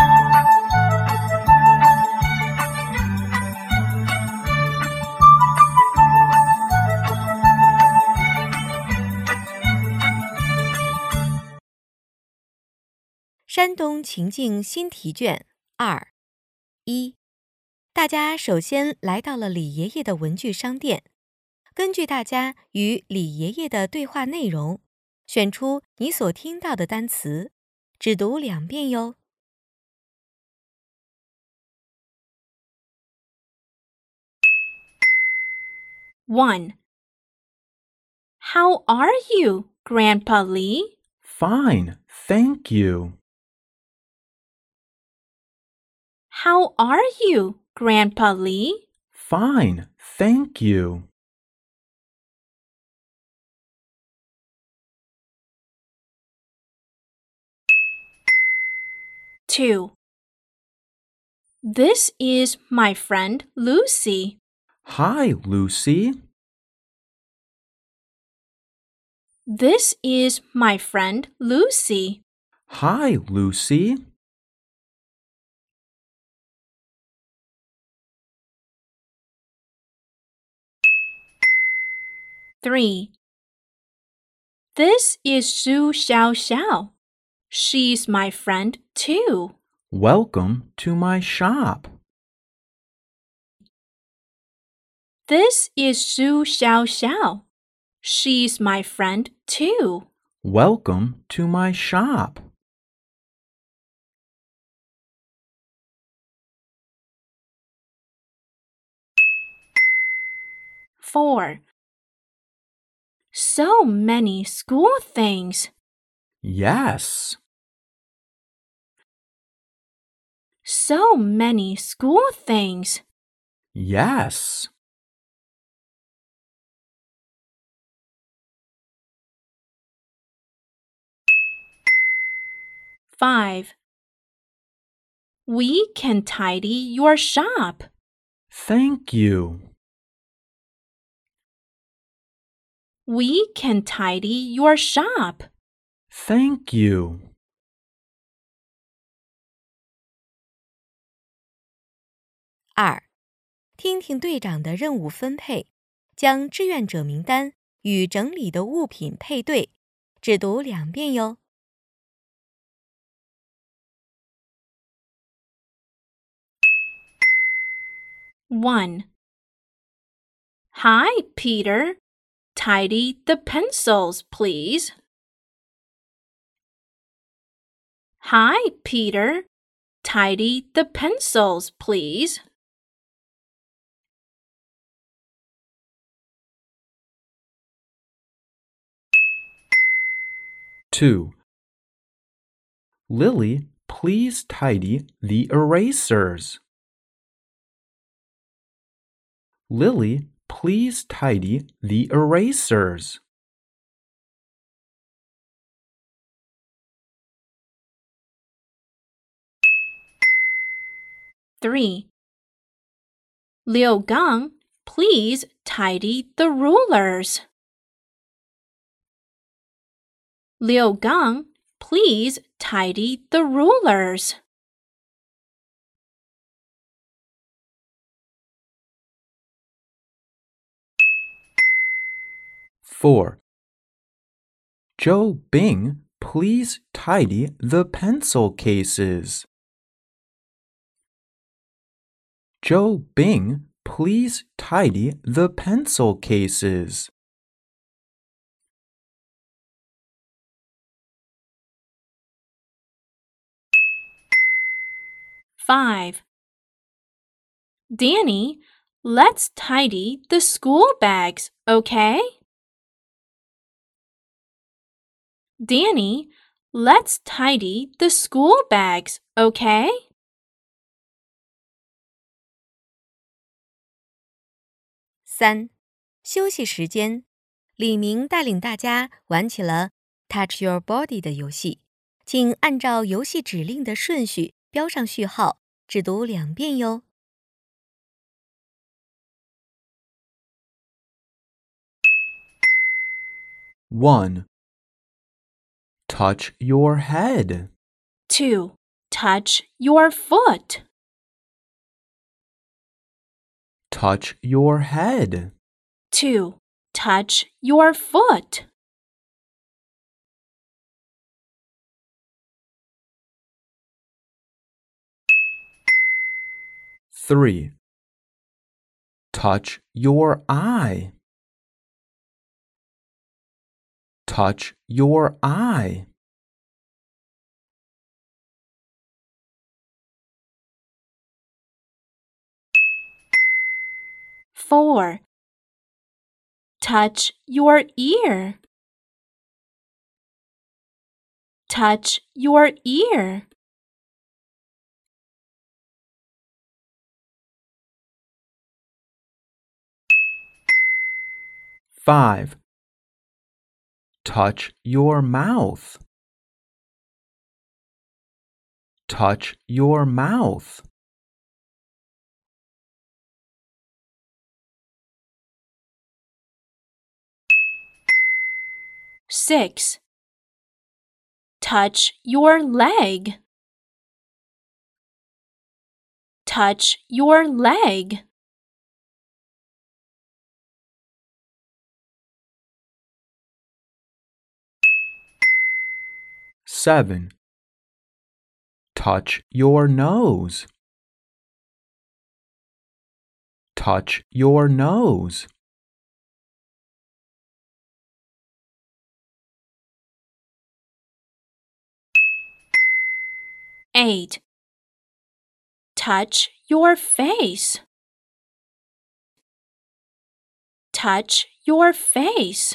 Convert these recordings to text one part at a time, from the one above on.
山东情境新题卷2。1. 大家首先来到了李爷爷的文具商店，根据大家与李爷爷的对话内容，选出你所听到的单词，只读2遍哟。 1. How are you, Grandpa Lee? Fine, thank you. How are you, Grandpa Lee? Fine, thank you. 2. This is my friend Lucy. Hi, Lucy. This is my friend Lucy. Hi, Lucy. 3. This is Su Xiao Xiao. She's my friend too. Welcome to my shop. This is Su Xiao Xiao. She's my friend too. Welcome to my shop. 4. So many school things. Yes. So many school things. Yes. 5. We can tidy your shop. Thank you. We can tidy your shop. Thank you. 2. 听听队长的任务分配，将志愿者名单与整理的物品配对，只读2遍哟。 1. Hi, Peter. Tidy the pencils, please. Hi, Peter. Tidy the pencils, please. 2. Lily, please tidy the erasers. Lily, please tidy the erasers. 3. Liu Gang, please tidy the rulers. Liu Gang, please tidy the rulers. 4. Joe Bing, please tidy the pencil cases. Joe Bing, please tidy the pencil cases. 5. Danny, let's tidy the school bags, okay? Danny, let's tidy the school bags, okay? 3. 休息时间，李明带领大家玩起了 Touch Your Body 的游戏，请按照游戏指令的顺序标上序号，只读2遍哟。 1. Touch your head. 2. touch your foot. Touch your head. 2. Touch your foot. 3. Touch your eye. Touch your eye. 4. Touch your ear. Touch your ear. 5. Touch your mouth. Touch your mouth. 6. Touch your leg. Touch your leg. 7. Touch your nose. Touch your nose. 8. Touch your face. Touch your face.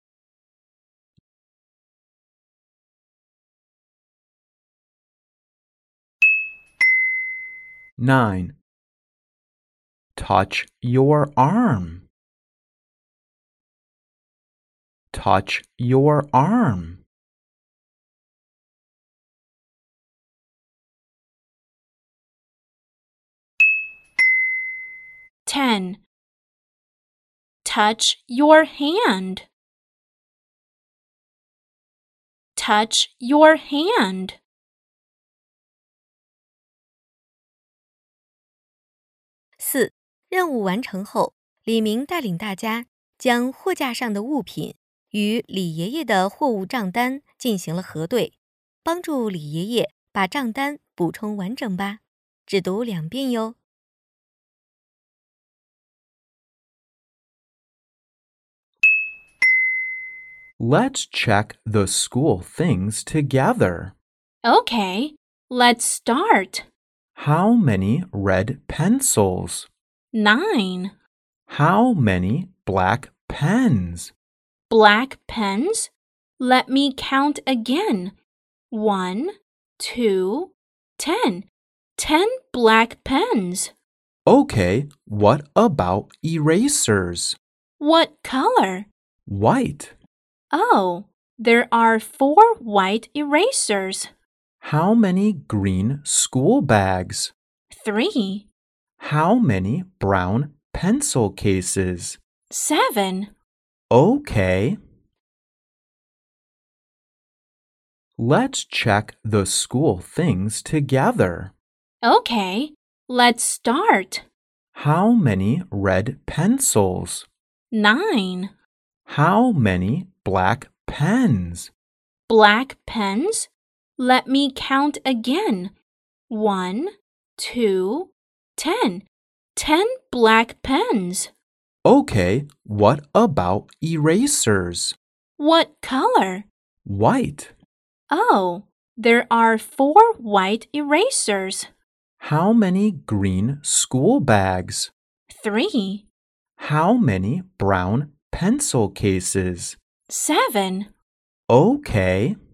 9. Touch your arm. Touch your arm. 10. Touch your hand. Touch your hand. 4. 任务完成后，李明带领大家将货架上的物品与李爷爷的货物账单进行了核对，帮助李爷爷把账单补充完整吧。只读2遍哟。 Let's check the school things together. Okay, let's start. How many red pencils? 9. How many black pens? Black pens? Let me count again. 1, 2, 10. 10 black pens. Okay, what about erasers? What color? White. Oh, there are 4 white erasers. How many green school bags? 3, How many brown pencil cases? 7. Okay. Let's check the school things together. Okay, let's start. How many red pencils? 9. How many black pens? Black pens? Let me count again. 1, 2, 10. 10 black pens. Okay, what about erasers? What color? White. Oh, there are 4 white erasers. How many green school bags? 3, How many brown pencil cases? 7. Okay.